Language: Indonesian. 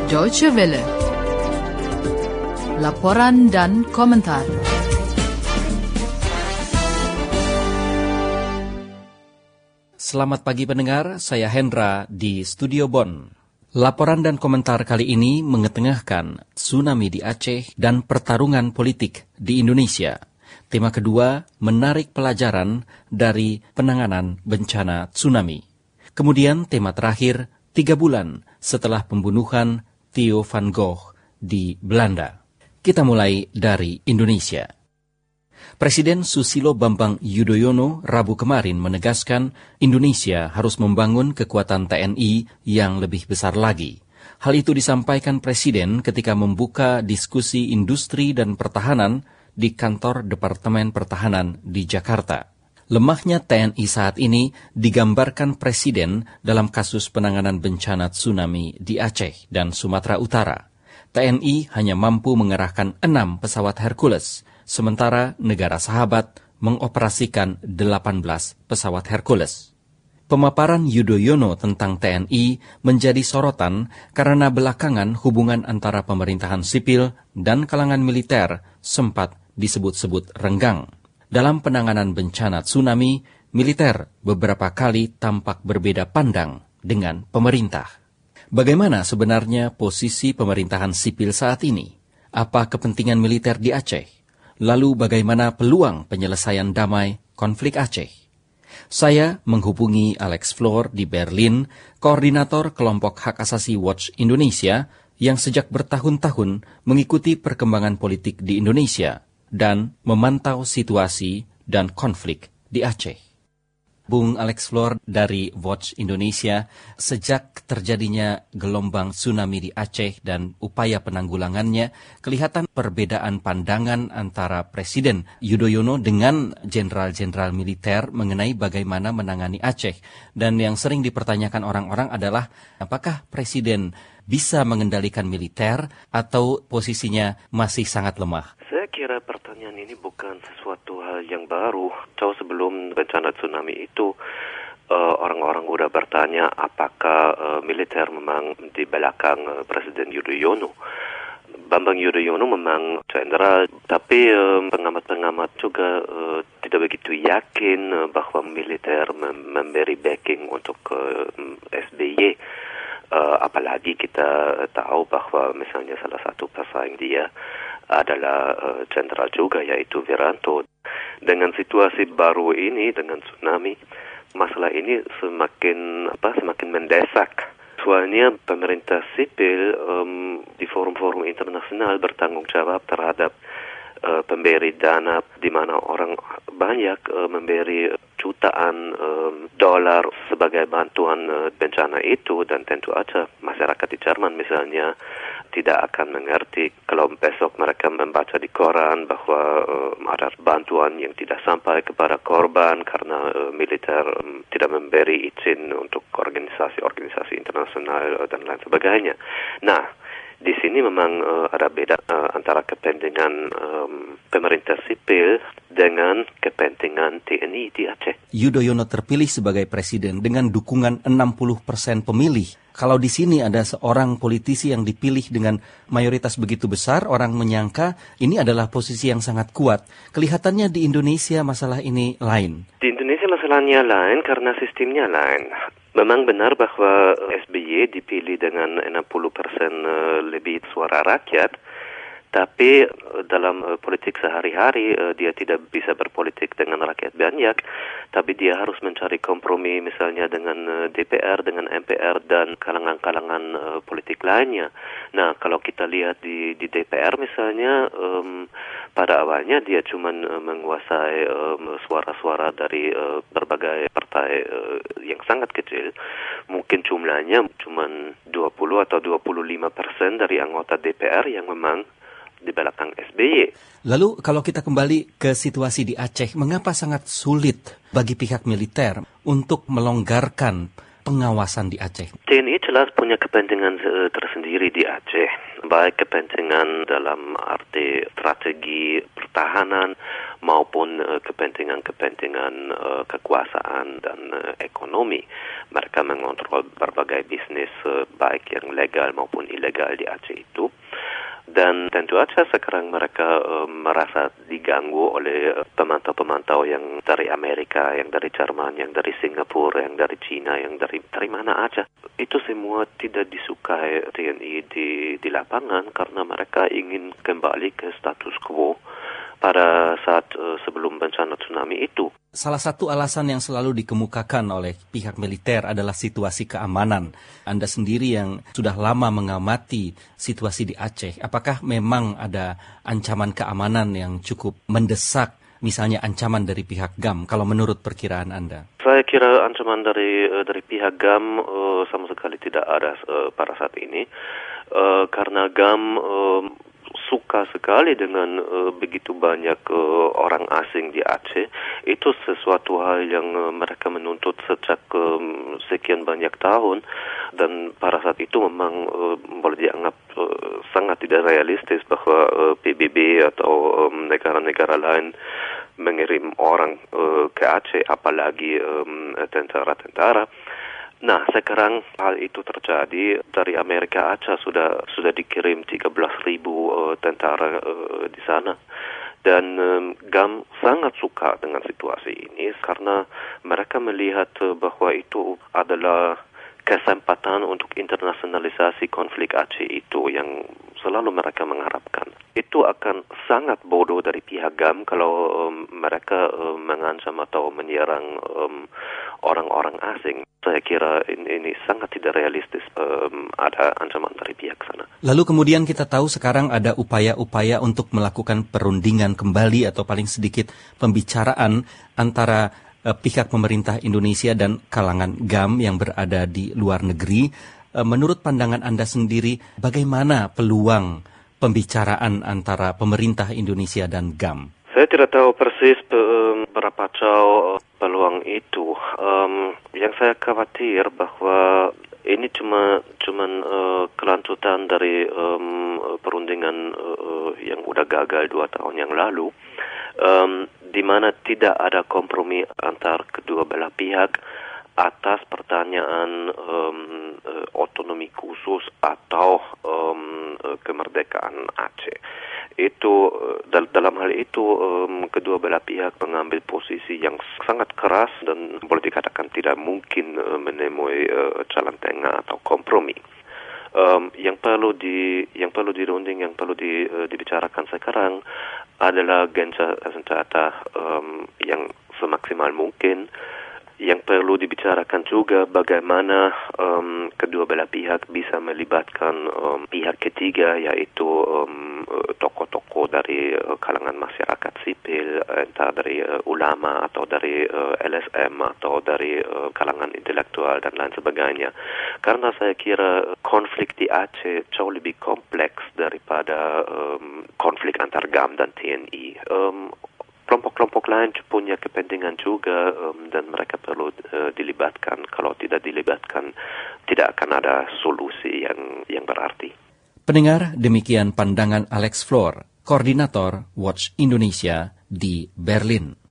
Deutsche Welle. Laporan dan komentar. Selamat pagi pendengar, saya Hendra di Studio Bonn. Laporan dan komentar kali ini mengetengahkan tsunami di Aceh dan pertarungan politik di Indonesia. Tema kedua, menarik pelajaran dari penanganan bencana tsunami. Kemudian tema terakhir, 3 bulan setelah pembunuhan Theo van Gogh di Belanda. Kita mulai dari Indonesia. Presiden Susilo Bambang Yudhoyono Rabu kemarin menegaskan Indonesia harus membangun kekuatan TNI yang lebih besar lagi. Hal itu disampaikan Presiden ketika membuka diskusi industri dan pertahanan di kantor Departemen Pertahanan di Jakarta. Lemahnya TNI saat ini digambarkan Presiden dalam kasus penanganan bencana tsunami di Aceh dan Sumatera Utara. TNI hanya mampu mengerahkan 6 pesawat Hercules, sementara negara sahabat mengoperasikan 18 pesawat Hercules. Pemaparan Yudhoyono tentang TNI menjadi sorotan karena belakangan hubungan antara pemerintahan sipil dan kalangan militer sempat disebut-sebut renggang. Dalam penanganan bencana tsunami, militer beberapa kali tampak berbeda pandang dengan pemerintah. Bagaimana sebenarnya posisi pemerintahan sipil saat ini? Apa kepentingan militer di Aceh? Lalu bagaimana peluang penyelesaian damai konflik Aceh? Saya menghubungi Alex Floor di Berlin, koordinator kelompok Hak Asasi Watch Indonesia yang sejak bertahun-tahun mengikuti perkembangan politik di Indonesia dan memantau situasi dan konflik di Aceh. Bung Alex Floor dari Watch Indonesia, sejak terjadinya gelombang tsunami di Aceh dan upaya penanggulangannya, kelihatan perbedaan pandangan antara Presiden Yudhoyono dengan jenderal-jenderal militer mengenai bagaimana menangani Aceh. Dan yang sering dipertanyakan orang-orang adalah, apakah Presiden bisa mengendalikan militer atau posisinya masih sangat lemah? Saya kira pertanyaan ini bukan sesuatu hal yang baru. Jauh sebelum bencana tsunami itu, orang-orang sudah bertanya apakah militer memang di belakang Presiden Yudhoyono. Bambang Yudhoyono memang jenderal, tapi pengamat-pengamat juga tidak begitu yakin bahwa militer memberi backing untuk SBY. Apalagi kita tahu bahwa misalnya salah satu pesaing dia adalah jenderal juga, yaitu Wiranto. Dengan situasi baru ini, dengan tsunami, masalah ini semakin mendesak. Soalnya pemerintah sipil di forum-forum internasional bertanggung jawab terhadap pemberi dana, di mana orang banyak memberi jutaan dolar sebagai bantuan bencana itu, dan tentu aja masyarakat di Jerman misalnya tidak akan mengerti kalau besok mereka membaca di koran bahwa ada bantuan yang tidak sampai kepada korban karena militer tidak memberi izin untuk organisasi-organisasi internasional dan lain sebagainya. Nah, di sini memang ada beda antara kepentingan pemerintah sipil dengan kepentingan TNI di Aceh. Yudhoyono terpilih sebagai presiden dengan dukungan 60% pemilih. Kalau di sini ada seorang politisi yang dipilih dengan mayoritas begitu besar, orang menyangka ini adalah posisi yang sangat kuat. Kelihatannya di Indonesia masalah ini lain. Di Indonesia masalahnya lain karena sistemnya lain. Memang benar bahwa SBY dipilih dengan 60% lebih suara rakyat, tapi dalam politik sehari-hari dia tidak bisa berpolitik dengan rakyat banyak, tapi dia harus mencari kompromi misalnya dengan DPR, dengan MPR, dan kalangan-kalangan politik lainnya. Nah, kalau kita lihat di DPR misalnya, pada awalnya dia cuma menguasai suara-suara dari berbagai partai yang sangat kecil. Mungkin jumlahnya cuma 20 atau 25% dari anggota DPR yang memang di belakang SBY. Lalu kalau kita kembali ke situasi di Aceh, mengapa sangat sulit bagi pihak militer untuk melonggarkan pengawasan di Aceh? TNI jelas punya kepentingan tersendiri di Aceh, baik kepentingan dalam arti strategi pertahanan maupun kepentingan kekuasaan dan ekonomi. Mereka mengontrol berbagai bisnis baik yang legal maupun ilegal di Aceh itu. Dan tentu saja sekarang mereka merasa diganggu oleh pemantau-pemantau yang dari Amerika, yang dari Jerman, yang dari Singapura, yang dari China, yang dari mana aja. Itu semua tidak disukai TNI di lapangan karena mereka ingin kembali ke status quo pada saat sebelum bencana tsunami itu. Salah satu alasan yang selalu dikemukakan oleh pihak militer adalah situasi keamanan. Anda sendiri yang sudah lama mengamati situasi di Aceh, apakah memang ada ancaman keamanan yang cukup mendesak, misalnya ancaman dari pihak GAM, kalau menurut perkiraan Anda? Saya kira ancaman dari pihak GAM sama sekali tidak ada pada saat ini, karena GAM suka sekali dengan begitu banyak orang asing di Aceh. Itu sesuatu hal yang mereka menuntut sejak sekian banyak tahun, dan pada saat itu memang boleh dianggap sangat tidak realistis bahwa PBB atau negara-negara lain mengirim orang ke Aceh, apalagi tentara-tentara. Nah, sekarang hal itu terjadi. Dari Amerika Aceh sudah dikirim 13.000 tentara di sana. Dan GAM sangat suka dengan situasi ini karena mereka melihat bahwa itu adalah kesempatan untuk internasionalisasi konflik Aceh itu yang selalu mereka mengharapkan. Itu akan sangat bodoh dari pihak GAM kalau mereka mengancam atau menyerang orang-orang asing. Saya kira ini sangat tidak realistis ada ancaman dari pihak sana. Lalu kemudian kita tahu sekarang ada upaya-upaya untuk melakukan perundingan kembali atau paling sedikit pembicaraan antara pihak pemerintah Indonesia dan kalangan GAM yang berada di luar negeri. Menurut pandangan Anda sendiri, bagaimana peluang pembicaraan antara pemerintah Indonesia dan GAM? Saya tidak tahu persis berapa jauh peluang itu. Yang saya khawatir bahwa ini cuma kelanjutan dari perundingan yang udah gagal 2 tahun yang lalu, di mana tidak ada kompromi antar kedua belah pihak atas pertanyaan otonomi khusus atau kemerdekaan Aceh. Itu dalam hal itu kedua belah pihak mengambil posisi yang sangat keras dan boleh dikatakan tidak mungkin menemui jalan tengah atau kompromi. Yang perlu dirunding, yang perlu dibicarakan sekarang adalah gencatan senjata yang semaksimal mungkin. Yang perlu dibicarakan juga bagaimana kedua belah pihak bisa melibatkan pihak ketiga, yaitu tokoh-tokoh dari kalangan masyarakat sipil, entah dari ulama atau dari LSM atau dari kalangan intelektual dan lain sebagainya. Karena saya kira konflik di Aceh jauh lebih kompleks daripada konflik antar GAM dan TNI. Kelompok-kelompok lain punya kepentingan juga dan mereka perlu dilibatkan. Kalau tidak dilibatkan, tidak akan ada solusi yang berarti. Pendengar, demikian pandangan Alex Flor, Koordinator Watch Indonesia di Berlin.